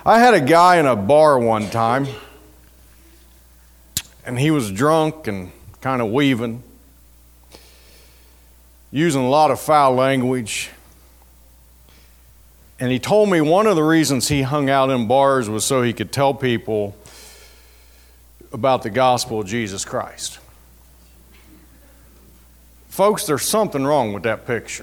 I had a guy in a bar one time, and he was drunk and kind of weaving, using a lot of foul language. And he told me one of the reasons he hung out in bars was so he could tell people about the gospel of Jesus Christ. Folks, there's something wrong with that picture.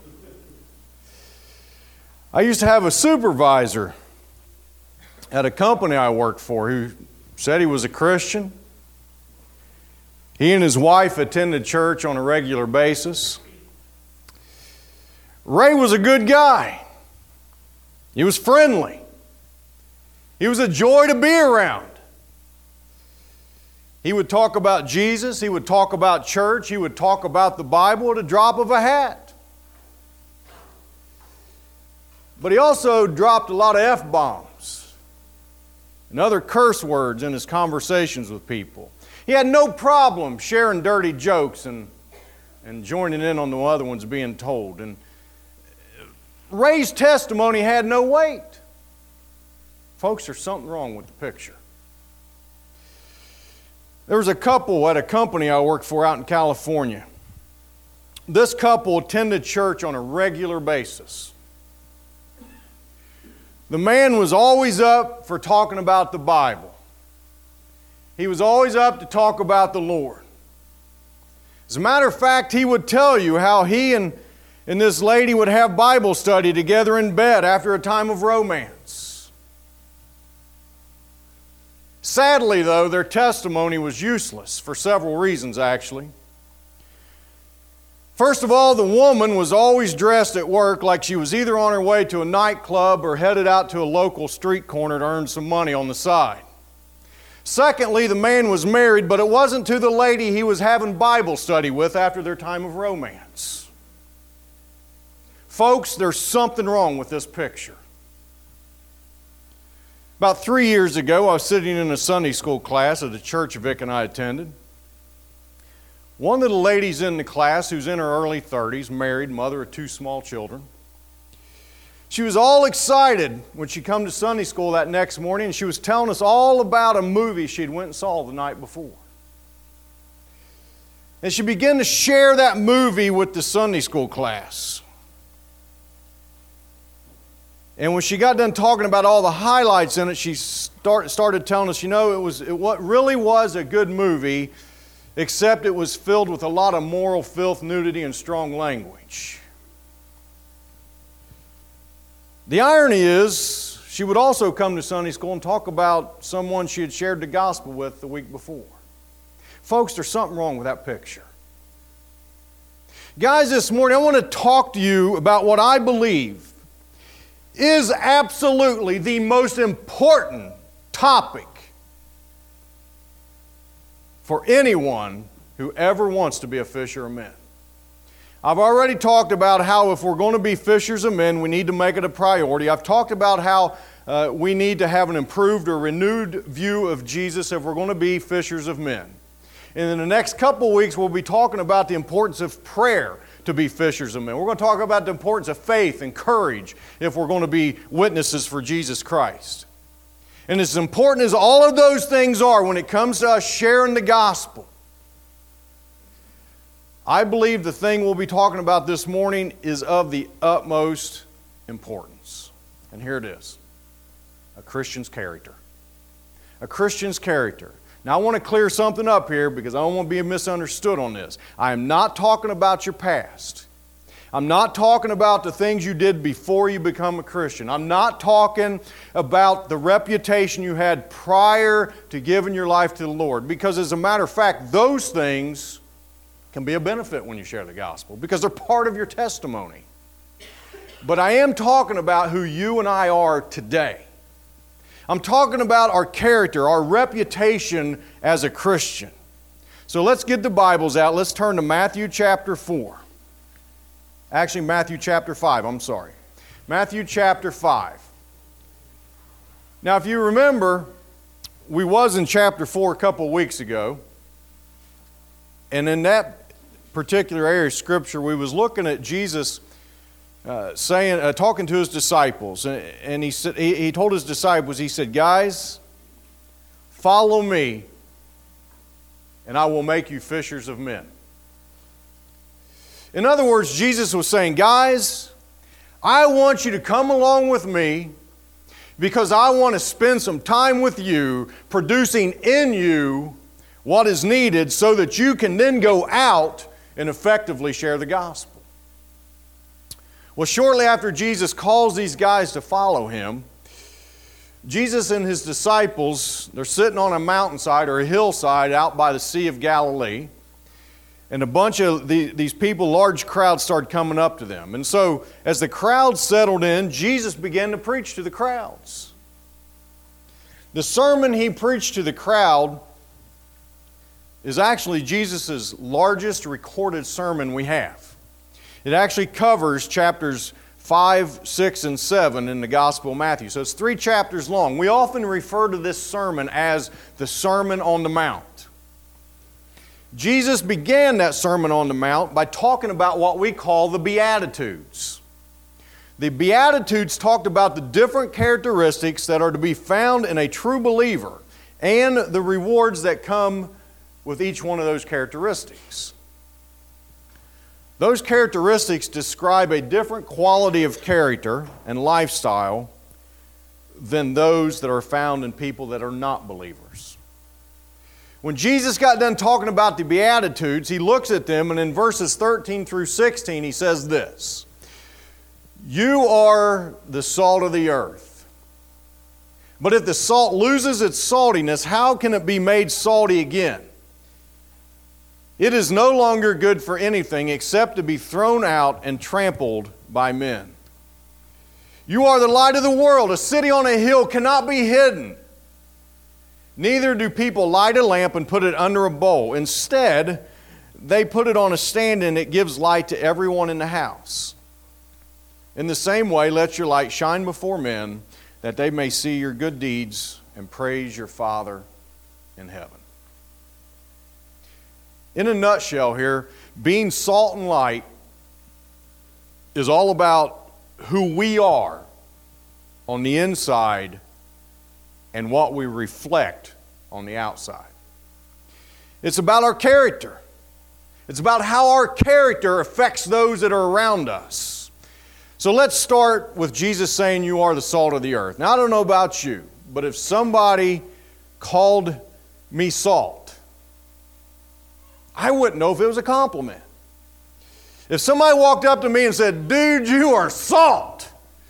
I used to have a supervisor at a company I worked for who said he was a Christian. He and his wife attended church on a regular basis. Ray was a good guy. He was friendly. He was a joy to be around. He would talk about Jesus. He would talk about church. He would talk about the Bible at a drop of a hat. But he also dropped a lot of F-bombs and other curse words in his conversations with people. He had no problem sharing dirty jokes and joining in on the other ones being told. And Ray's testimony had no weight. Folks, there's something wrong with the picture. There was a couple at a company I worked for out in California. This couple attended church on a regular basis. The man was always up for talking about the Bible. He was always up to talk about the Lord. As a matter of fact, he would tell you how he and this lady would have Bible study together in bed after a time of romance. Sadly, though, their testimony was useless for several reasons, actually. First of all, the woman was always dressed at work like she was either on her way to a nightclub or headed out to a local street corner to earn some money on the side. Secondly, the man was married, but it wasn't to the lady he was having Bible study with after their time of romance. Folks, there's something wrong with this picture. About 3 years ago, I was sitting in a Sunday school class at a church Vic and I attended. One of the ladies in the class, who's in her early 30s, married, mother of 2 small children, she was all excited when she come to Sunday school that next morning, and she was telling us all about a movie she'd went and saw the night before. And she began to share that movie with the Sunday school class. And when she got done talking about all the highlights in it, she started telling us, it really was a good movie, except it was filled with a lot of moral filth, nudity, and strong language. The irony is, she would also come to Sunday school and talk about someone she had shared the gospel with the week before. Folks, there's something wrong with that picture. Guys, this morning I want to talk to you about what I believe is absolutely the most important topic for anyone who ever wants to be a fisher of men. I've already talked about how if we're going to be fishers of men, we need to make it a priority. I've talked about how we need to have an improved or renewed view of Jesus if we're going to be fishers of men. And in the next couple of weeks, we'll be talking about the importance of prayer to be fishers of men. We're going to talk about the importance of faith and courage if we're going to be witnesses for Jesus Christ. And as important as all of those things are when it comes to us sharing the gospel, I believe the thing we'll be talking about this morning is of the utmost importance. And here it is. A Christian's character. A Christian's character. Now I want to clear something up here because I don't want to be misunderstood on this. I am not talking about your past. I'm not talking about the things you did before you become a Christian. I'm not talking about the reputation you had prior to giving your life to the Lord. Because as a matter of fact, those things can be a benefit when you share the gospel because they're part of your testimony. But I am talking about who you and I are today. I'm talking about our character, our reputation as a Christian. So let's get the Bibles out. Let's turn to Matthew chapter 4. Actually, Matthew chapter 5, I'm sorry. Matthew chapter 5. Now, if you remember, we was in chapter 4 a couple of weeks ago. And in that particular area of Scripture, we was looking at Jesus talking to his disciples, and he told his disciples, he said, "Guys, follow me, and I will make you fishers of men." In other words, Jesus was saying, "Guys, I want you to come along with me because I want to spend some time with you, producing in you what is needed so that you can then go out and effectively share the gospel." Well, shortly after Jesus calls these guys to follow him, Jesus and his disciples, they're sitting on a mountainside or a hillside out by the Sea of Galilee, and a bunch of these people, large crowds, started coming up to them. And so, as the crowd settled in, Jesus began to preach to the crowds. The sermon he preached to the crowd is actually Jesus' largest recorded sermon we have. It actually covers chapters 5, 6, and 7 in the Gospel of Matthew. So it's 3 chapters long. We often refer to this sermon as the Sermon on the Mount. Jesus began that Sermon on the Mount by talking about what we call the Beatitudes. The Beatitudes talked about the different characteristics that are to be found in a true believer and the rewards that come with each one of those characteristics. Those characteristics describe a different quality of character and lifestyle than those that are found in people that are not believers. When Jesus got done talking about the Beatitudes, he looks at them, and in verses 13 through 16 he says this: "You are the salt of the earth. But if the salt loses its saltiness, how can it be made salty again? It is no longer good for anything except to be thrown out and trampled by men. You are the light of the world. A city on a hill cannot be hidden. Neither do people light a lamp and put it under a bowl. Instead, they put it on a stand, and it gives light to everyone in the house. In the same way, let your light shine before men, that they may see your good deeds and praise your Father in heaven." In a nutshell here, being salt and light is all about who we are on the inside and what we reflect on the outside. It's about our character. It's about how our character affects those that are around us. So let's start with Jesus saying, "You are the salt of the earth." Now, I don't know about you, but if somebody called me salt, I wouldn't know if it was a compliment. If somebody walked up to me and said, "Dude, you are salt,"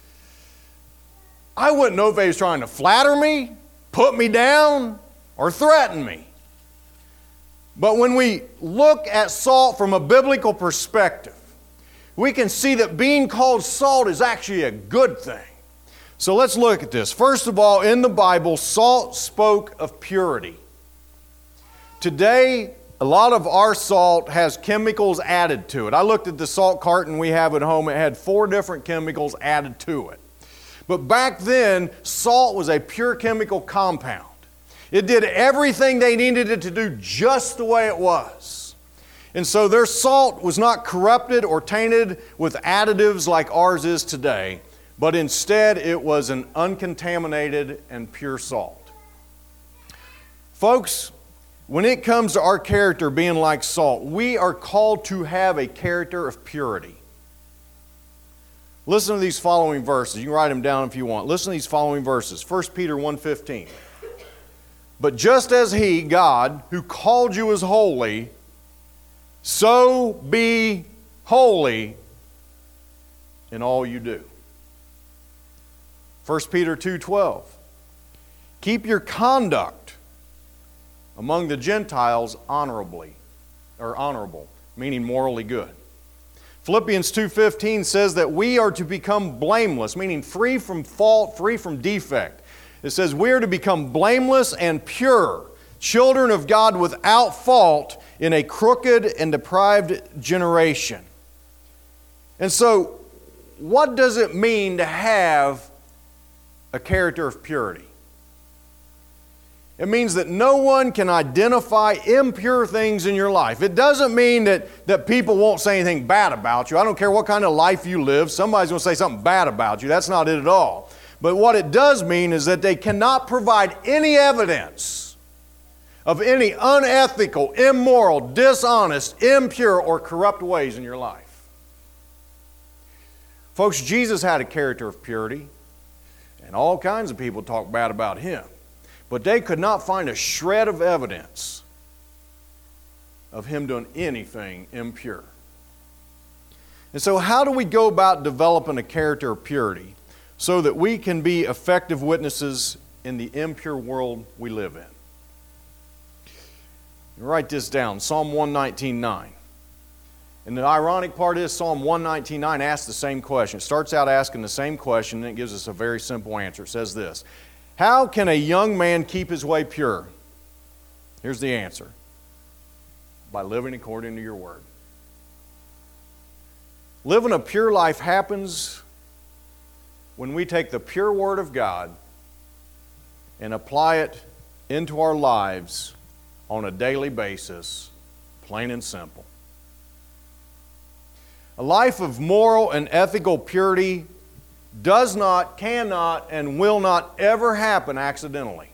I wouldn't know if they was trying to flatter me, put me down, or threaten me. But when we look at salt from a biblical perspective, we can see that being called salt is actually a good thing. So let's look at this. First of all, in the Bible, salt spoke of purity. Today, a lot of our salt has chemicals added to it. I looked at the salt carton we have at home. It had 4 different chemicals added to it. But back then, salt was a pure chemical compound. It did everything they needed it to do just the way it was. And so their salt was not corrupted or tainted with additives like ours is today, but instead it was an uncontaminated and pure salt. Folks, when it comes to our character being like salt, we are called to have a character of purity. Listen to these following verses. You can write them down if you want. Listen to these following verses. 1 Peter 1:15. "But just as He, God, who called you is holy, so be holy in all you do." 1 Peter 2:12. "Keep your conduct among the Gentiles honorable, meaning morally good." Philippians 2:15 says that we are to become blameless, meaning free from fault, free from defect. It says we are to become blameless and pure, children of God without fault in a crooked and deprived generation. And so, what does it mean to have a character of purity? It means that no one can identify impure things in your life. It doesn't mean that people won't say anything bad about you. I don't care what kind of life you live. Somebody's going to say something bad about you. That's not it at all. But what it does mean is that they cannot provide any evidence of any unethical, immoral, dishonest, impure, or corrupt ways in your life. Folks, Jesus had a character of purity, and all kinds of people talk bad about Him. But they could not find a shred of evidence of Him doing anything impure. And so how do we go about developing a character of purity so that we can be effective witnesses in the impure world we live in? You write this down, Psalm 119:9. And the ironic part is Psalm 119:9 asks the same question. It starts out asking the same question, and it gives us a very simple answer. It says this: how can a young man keep his way pure? Here's the answer: by living according to your word. Living a pure life happens when we take the pure word of God and apply it into our lives on a daily basis, plain and simple. A life of moral and ethical purity does not, cannot, and will not ever happen accidentally.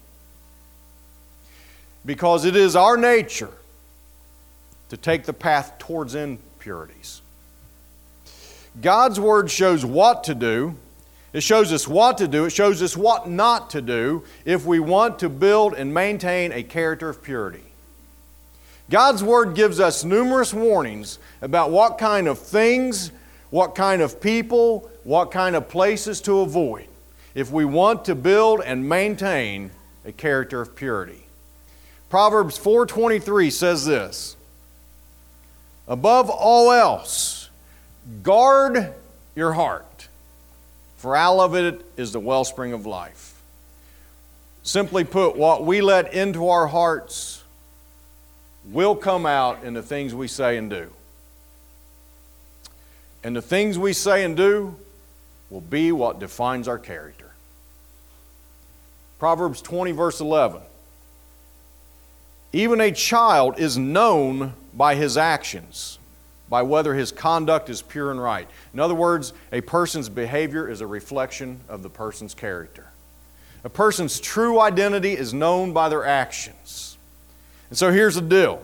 Because it is our nature to take the path towards impurities. God's Word shows what to do. It shows us what to do. It shows us what not to do if we want to build and maintain a character of purity. God's Word gives us numerous warnings about what kind of things, what kind of people, what kind of places to avoid if we want to build and maintain a character of purity. Proverbs 4:23 says this: above all else, guard your heart, for out of it is the wellspring of life. Simply put, what we let into our hearts will come out in the things we say and do. And the things we say and do will be what defines our character. Proverbs 20 verse 11. Even a child is known by his actions, by whether his conduct is pure and right. In other words, a person's behavior is a reflection of the person's character. A person's true identity is known by their actions. And so here's the deal.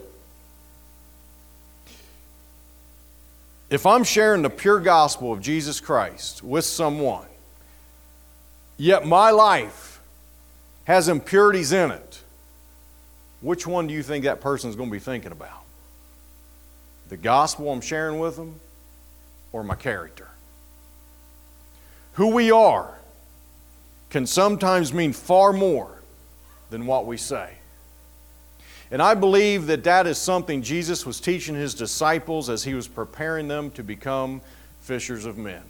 If I'm sharing the pure gospel of Jesus Christ with someone, yet my life has impurities in it, which one do you think that person's going to be thinking about? The gospel I'm sharing with them, or my character? Who we are can sometimes mean far more than what we say. And I believe that that is something Jesus was teaching His disciples as He was preparing them to become fishers of men.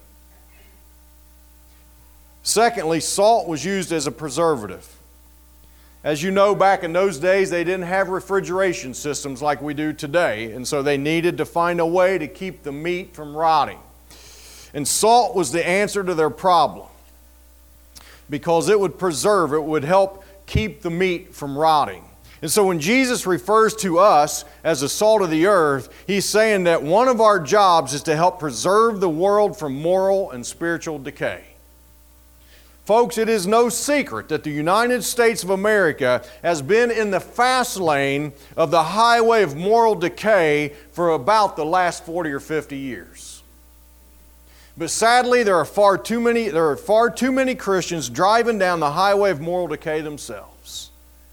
Secondly, salt was used as a preservative. As you know, back in those days, they didn't have refrigeration systems like we do today, and so they needed to find a way to keep the meat from rotting. And salt was the answer to their problem, because it would preserve, it would help keep the meat from rotting. And so when Jesus refers to us as the salt of the earth, He's saying that one of our jobs is to help preserve the world from moral and spiritual decay. Folks, it is no secret that the United States of America has been in the fast lane of the highway of moral decay for about the last 40 or 50 years. But sadly, there are far too many Christians driving down the highway of moral decay themselves.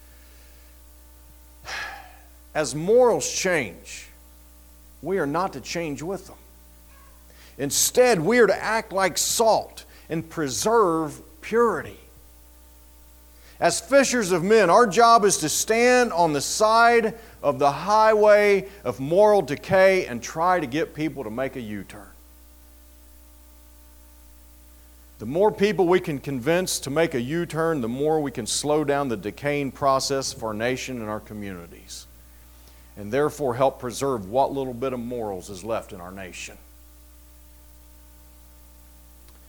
As morals change, we are not to change with them. Instead, we are to act like salt and preserve purity. As fishers of men, our job is to stand on the side of the highway of moral decay and try to get people to make a U-turn. The more people we can convince to make a U-turn, the more we can slow down the decaying process of our nation and our communities, and therefore help preserve what little bit of morals is left in our nation.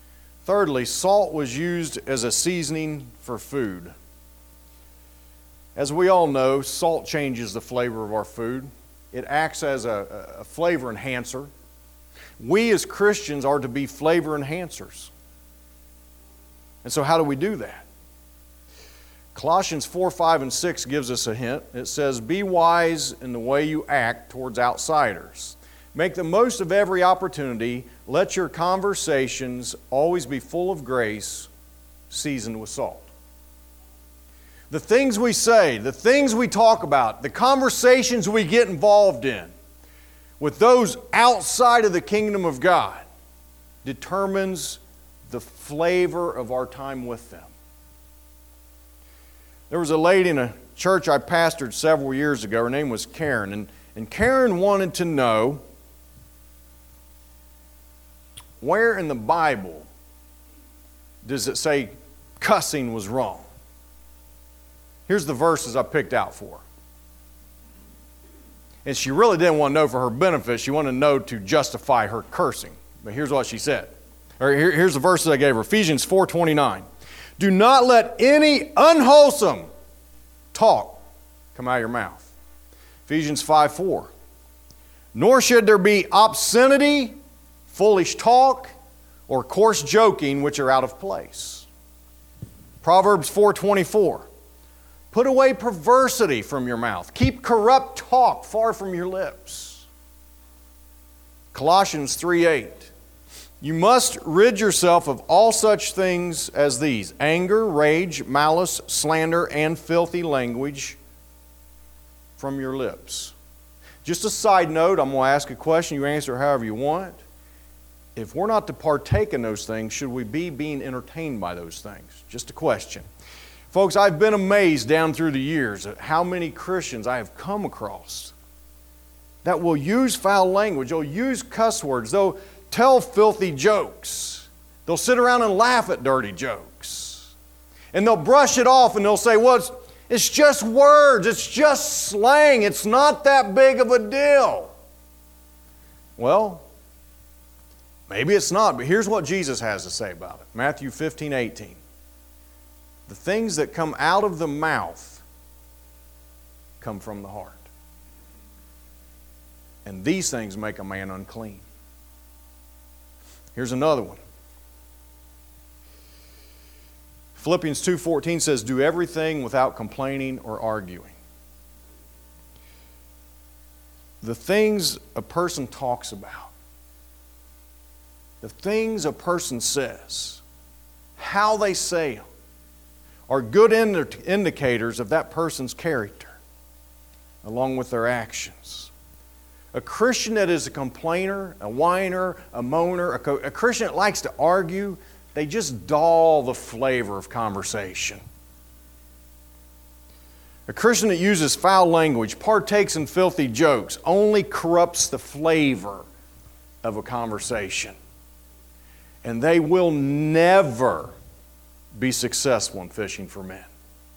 Thirdly, salt was used as a seasoning for food. As we all know, salt changes the flavor of our food. It acts as a flavor enhancer. We as Christians are to be flavor enhancers. And so how do we do that? Colossians 4, 5, and 6 gives us a hint. It says, "Be wise in the way you act towards outsiders. Make the most of every opportunity. Let your conversations always be full of grace, seasoned with salt." The things we say, the things we talk about, the conversations we get involved in with those outside of the kingdom of God determines the flavor of our time with them. There was a lady in a church I pastored several years ago. Her name was Karen. And Karen wanted to know where in the Bible does it say cussing was wrong. Here's the verses I picked out for her. And she really didn't want to know for her benefit. She wanted to know to justify her cursing. But here's what she said. Here's the verses I gave her. Ephesians 4:29. "Do not let any unwholesome talk come out of your mouth." Ephesians 5:4. "Nor should there be obscenity, foolish talk, or coarse joking which are out of place." Proverbs 4:24. "Put away perversity from your mouth. Keep corrupt talk far from your lips." Colossians 3:8. "You must rid yourself of all such things as these: anger, rage, malice, slander, and filthy language from your lips." Just a side note, I'm going to ask a question. You answer however you want. If we're not to partake in those things, should we be being entertained by those things? Just a question. Folks, I've been amazed down through the years at how many Christians I have come across that will use foul language, they'll use cuss words, they'll tell filthy jokes, they'll sit around and laugh at dirty jokes, and they'll brush it off and they'll say, "Well, it's just words, it's just slang, it's not that big of a deal." Well, maybe it's not, but here's what Jesus has to say about it. Matthew 15:18. "The things that come out of the mouth come from the heart. And these things make a man unclean." Here's another one. Philippians 2:14 says, "Do everything without complaining or arguing." The things a person talks about, the things a person says, how they say them, are good indicators of that person's character, along with their actions. A Christian that is a complainer, a whiner, a moaner, a Christian that likes to argue, they just dull the flavor of conversation. A Christian that uses foul language, partakes in filthy jokes, only corrupts the flavor of a conversation. And they will never be successful in fishing for men.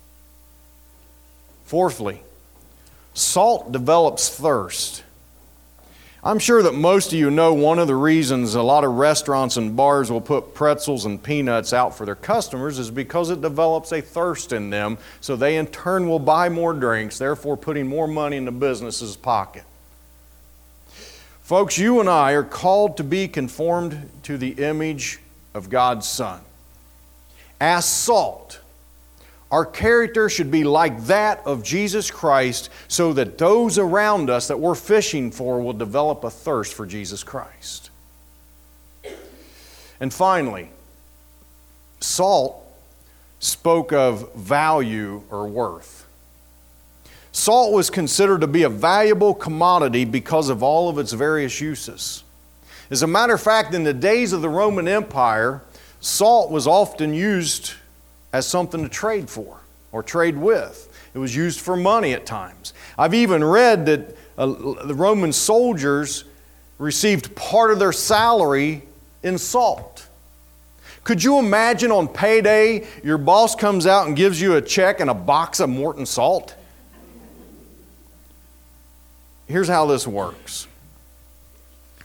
Fourthly, salt develops thirst. I'm sure that most of you know one of the reasons a lot of restaurants and bars will put pretzels and peanuts out for their customers is because it develops a thirst in them, so they in turn will buy more drinks, therefore putting more money in the business's pocket. Folks, you and I are called to be conformed to the image of God's Son. As salt, our character should be like that of Jesus Christ, so that those around us that we're fishing for will develop a thirst for Jesus Christ. And finally, salt spoke of value or worth. Salt was considered to be a valuable commodity because of all of its various uses. As a matter of fact, in the days of the Roman Empire, salt was often used as something to trade for or trade with. It was used for money at times. I've even read that the Roman soldiers received part of their salary in salt. Could you imagine on payday, your boss comes out and gives you a check and a box of Morton salt? Here's how this works.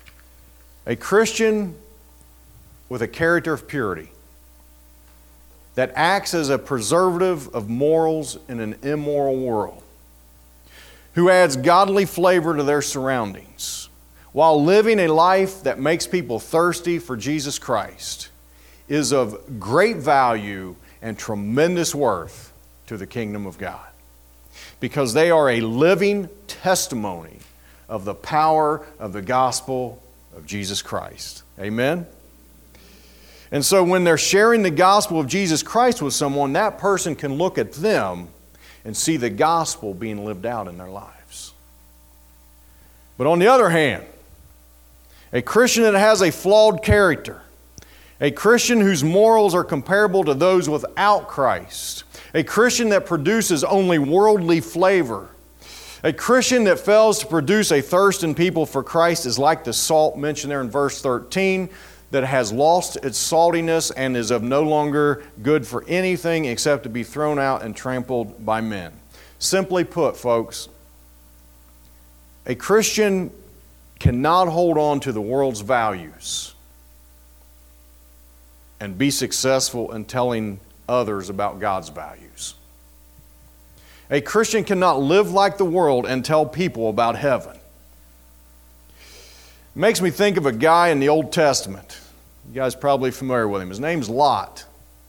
A Christian with a character of purity that acts as a preservative of morals in an immoral world, who adds godly flavor to their surroundings, while living a life that makes people thirsty for Jesus Christ, is of great value and tremendous worth to the kingdom of God, because they are a living testimony of the power of the gospel of Jesus Christ. Amen? And so when they're sharing the gospel of Jesus Christ with someone, that person can look at them and see the gospel being lived out in their lives. But on the other hand, a Christian that has a flawed character, a Christian whose morals are comparable to those without Christ, a Christian that produces only worldly flavor, a Christian that fails to produce a thirst in people for Christ is like the salt mentioned there in verse 13, that has lost its saltiness and is of no longer good for anything except to be thrown out and trampled by men. Simply put, folks, a Christian cannot hold on to the world's values and be successful in telling others about God's values. A Christian cannot live like the world and tell people about heaven. It makes me think of a guy in the Old Testament. You guys are probably familiar with him. His name's Lot.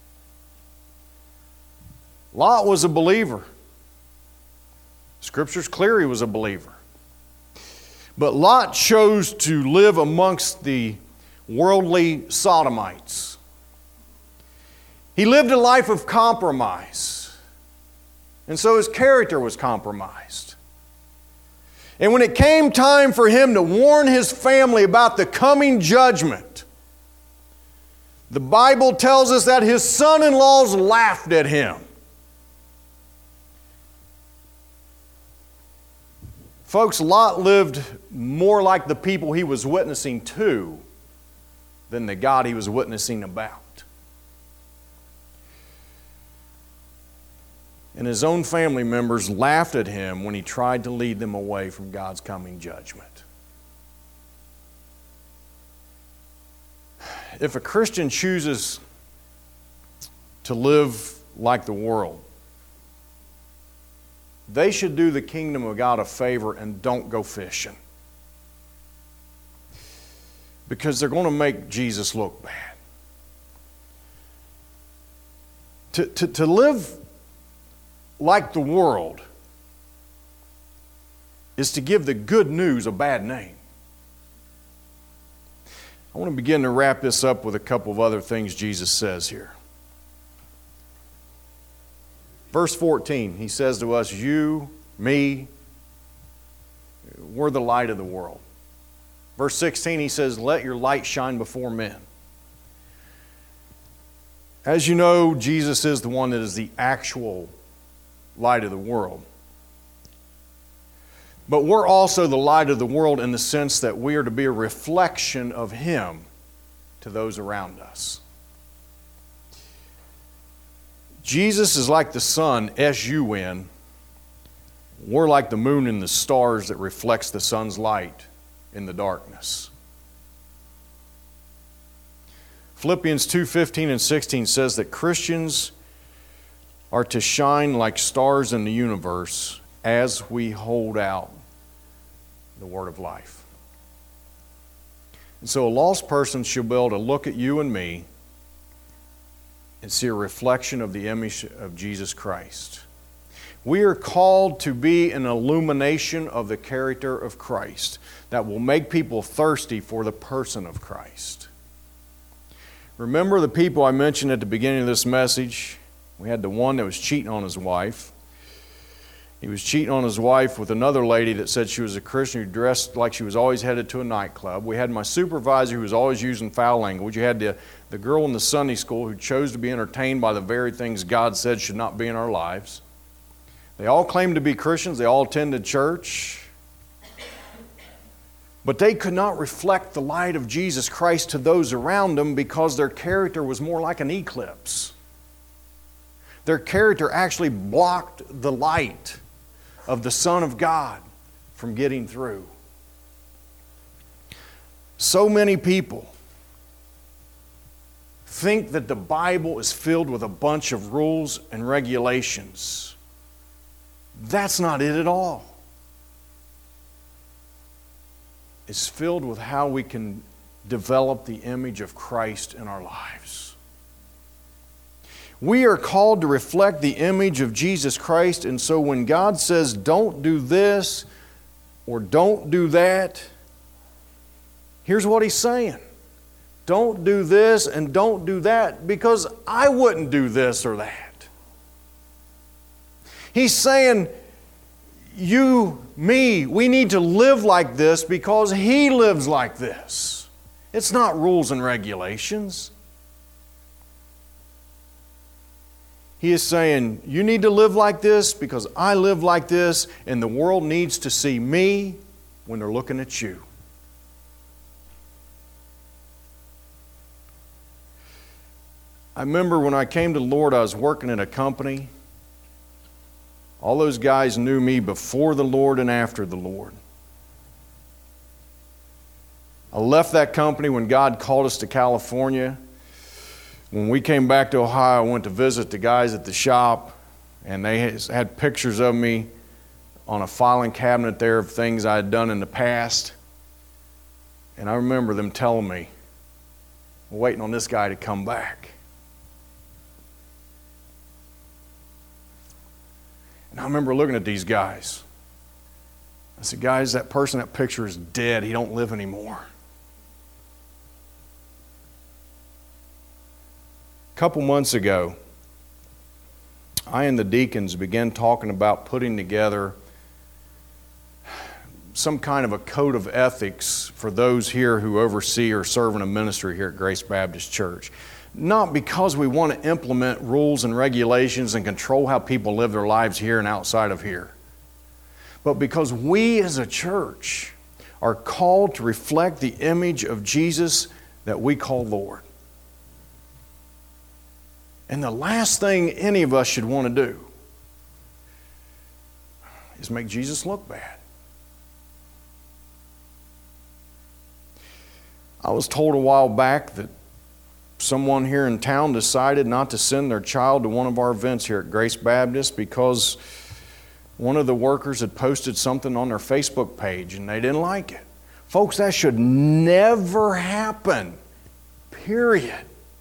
Lot was a believer. Scripture's clear he was a believer. But Lot chose to live amongst the worldly sodomites. He lived a life of compromise. And so his character was compromised. And when it came time for him to warn his family about the coming judgment, the Bible tells us that his son-in-laws laughed at him. Folks, Lot lived more like the people he was witnessing to than the God he was witnessing about. And his own family members laughed at him when he tried to lead them away from God's coming judgment. If a Christian chooses to live like the world, they should do the kingdom of God a favor and don't go fishing. Because they're going to make Jesus look bad. To live like the world is to give the good news a bad name. I want to begin to wrap this up with a couple of other things Jesus says here. Verse 14, he says to us, you, me, we're the light of the world. Verse 16, he says, let your light shine before men. As you know, Jesus is the one that is the actual light of the world. But we're also the light of the world in the sense that we are to be a reflection of Him to those around us. Jesus is like the sun, S-U-N. We're like the moon and the stars that reflects the sun's light in the darkness. Philippians 2:15 and 16 says that Christians are to shine like stars in the universe as we hold out the word of life. And so a lost person should be able to look at you and me and see a reflection of the image of Jesus Christ. We are called to be an illumination of the character of Christ that will make people thirsty for the person of Christ. Remember the people I mentioned at the beginning of this message? We had the one that was cheating on his wife. He was cheating on his wife with another lady that said she was a Christian who dressed like she was always headed to a nightclub. We had my supervisor who was always using foul language. You had the girl in the Sunday school who chose to be entertained by the very things God said should not be in our lives. They all claimed to be Christians. They all attended church. But they could not reflect the light of Jesus Christ to those around them because their character was more like an eclipse. Their character actually blocked the light of the Son of God from getting through. So many people think that the Bible is filled with a bunch of rules and regulations. That's not it at all. It's filled with how we can develop the image of Christ in our lives. We are called to reflect the image of Jesus Christ, and so when God says, don't do this or don't do that, here's what He's saying. Don't do this and don't do that because I wouldn't do this or that. He's saying, you, me, we need to live like this because He lives like this. It's not rules and regulations. He is saying, you need to live like this because I live like this, and the world needs to see me when they're looking at you. I remember when I came to the Lord, I was working in a company. All those guys knew me before the Lord and after the Lord. I left that company when God called us to California. When we came back to Ohio, I went to visit the guys at the shop, and they had pictures of me on a filing cabinet there of things I had done in the past. And I remember them telling me, we're waiting on this guy to come back. And I remember looking at these guys. I said, guys, that person, that picture is dead. He don't live anymore. A couple months ago, I and the deacons began talking about putting together some kind of a code of ethics for those here who oversee or serve in a ministry here at Grace Baptist Church. Not because we want to implement rules and regulations and control how people live their lives here and outside of here, but because we as a church are called to reflect the image of Jesus that we call Lord. And the last thing any of us should want to do is make Jesus look bad. I was told a while back that someone here in town decided not to send their child to one of our events here at Grace Baptist because one of the workers had posted something on their Facebook page and they didn't like it. Folks, that should never happen. Period.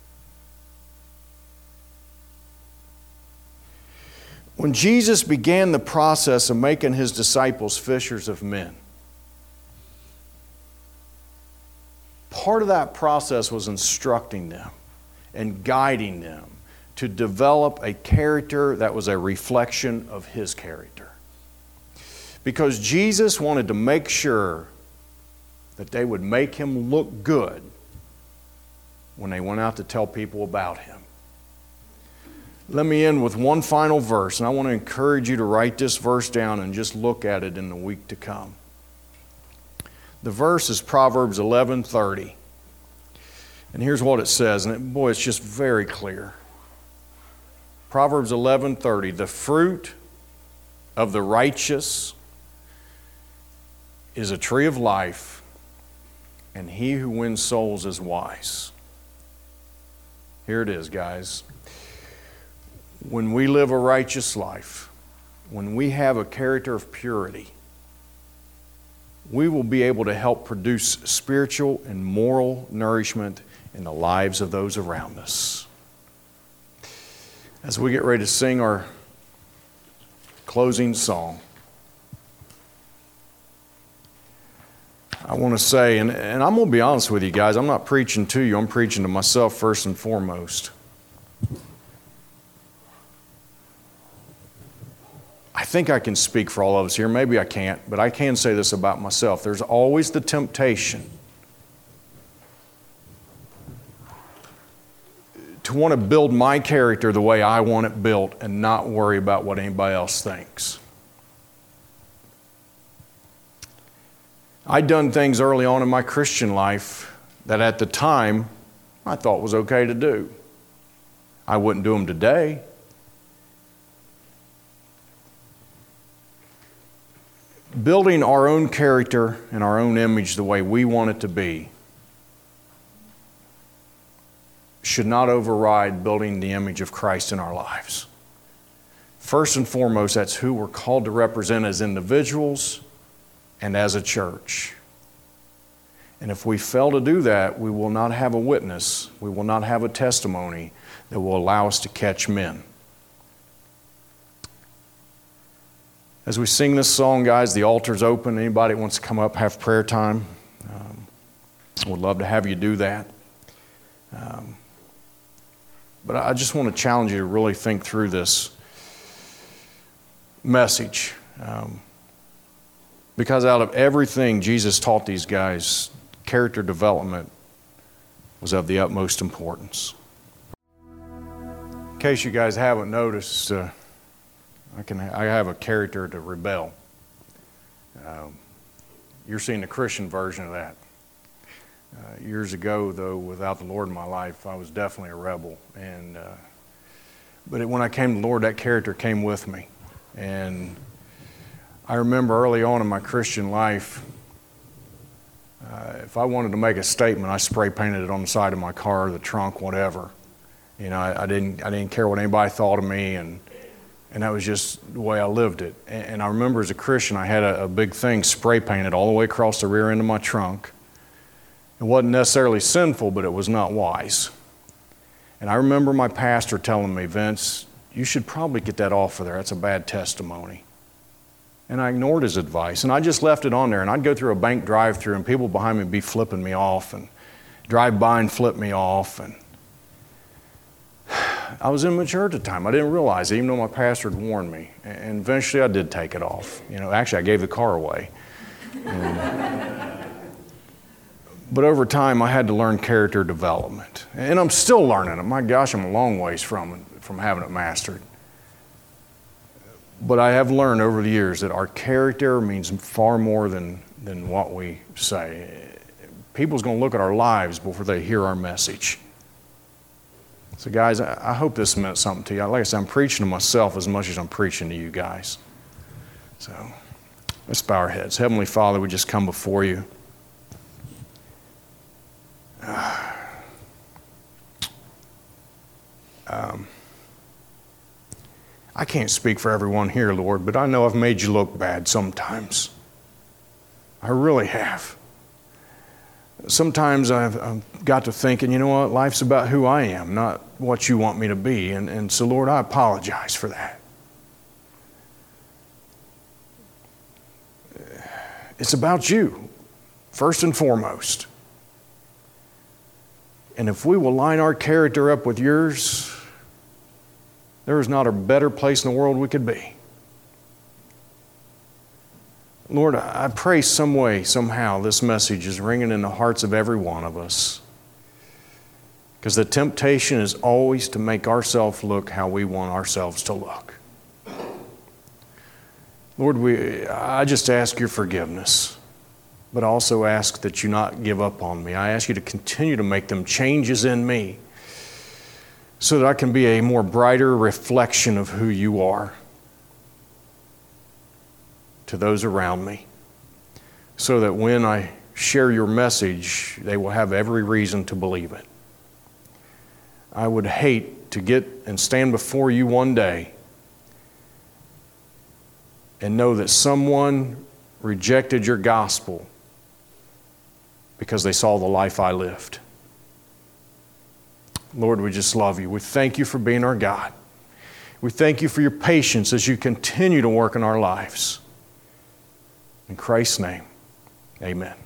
When Jesus began the process of making His disciples fishers of men, part of that process was instructing them and guiding them to develop a character that was a reflection of His character. Because Jesus wanted to make sure that they would make Him look good when they went out to tell people about Him. Let me end with one final verse, and I want to encourage you to write this verse down and just look at it in the week to come. The verse is Proverbs 11:30. And here's what it says, and boy, it's just very clear. Proverbs 11:30, the fruit of the righteous is a tree of life, and he who wins souls is wise. Here it is, guys. When we live a righteous life, when we have a character of purity, we will be able to help produce spiritual and moral nourishment in the lives of those around us. As we get ready to sing our closing song, I want to say, and I'm going to be honest with you guys, I'm not preaching to you, I'm preaching to myself first and foremost. I think I can speak for all of us here. Maybe I can't, but I can say this about myself. There's always the temptation to want to build my character the way I want it built and not worry about what anybody else thinks. I'd done things early on in my Christian life that at the time I thought was okay to do. I wouldn't do them today. Building our own character and our own image the way we want it to be should not override building the image of Christ in our lives. First and foremost, that's who we're called to represent as individuals and as a church. And if we fail to do that, we will not have a witness, we will not have a testimony that will allow us to catch men. As we sing this song, guys, the altar's open. Anybody that wants to come up, have prayer time, we'd love to have you do that. But I just want to challenge you to really think through this message. Because out of everything Jesus taught these guys, character development was of the utmost importance. In case you guys haven't noticed, I have a character to rebel. You're seeing the Christian version of that. Years ago, though, without the Lord in my life, I was definitely a rebel. But when I came to the Lord, that character came with me. And I remember early on in my Christian life, if I wanted to make a statement, I spray painted it on the side of my car, the trunk, whatever. You know, I didn't care what anybody thought of me, and that was just the way I lived it. And I remember as a Christian, I had a big thing spray painted all the way across the rear end of my trunk. It wasn't necessarily sinful, but it was not wise. And I remember my pastor telling me, Vince, you should probably get that off of there. That's a bad testimony. And I ignored his advice, and I just left it on there. And I'd go through a bank drive-thru, and people behind me would be flipping me off, and drive by and flip me off. And I was immature at the time. I didn't realize it, even though my pastor had warned me. And eventually I did take it off. You know, actually, I gave the car away. But over time, I had to learn character development. And I'm still learning it. My gosh, I'm a long ways from having it mastered. But I have learned over the years that our character means far more than what we say. People's going to look at our lives before they hear our message. So guys, I hope this meant something to you. Like I said, I'm preaching to myself as much as I'm preaching to you guys. So let's bow our heads. Heavenly Father, we just come before you. I can't speak for everyone here, Lord, but I know I've made you look bad sometimes. I really have. Sometimes I've got to thinking, you know what, life's about who I am, not what you want me to be. And so, Lord, I apologize for that. It's about you, first and foremost. And if we will line our character up with yours, there is not a better place in the world we could be. Lord, I pray some way, somehow, this message is ringing in the hearts of every one of us. Because the temptation is always to make ourselves look how we want ourselves to look. Lord, I just ask your forgiveness, but also ask that you not give up on me. I ask you to continue to make them changes in me so that I can be a more brighter reflection of who you are to those around me, so that when I share your message, they will have every reason to believe it. I would hate to get and stand before you one day and know that someone rejected your gospel because they saw the life I lived. Lord, we just love you. We thank you for being our God. We thank you for your patience as you continue to work in our lives. In Christ's name, amen.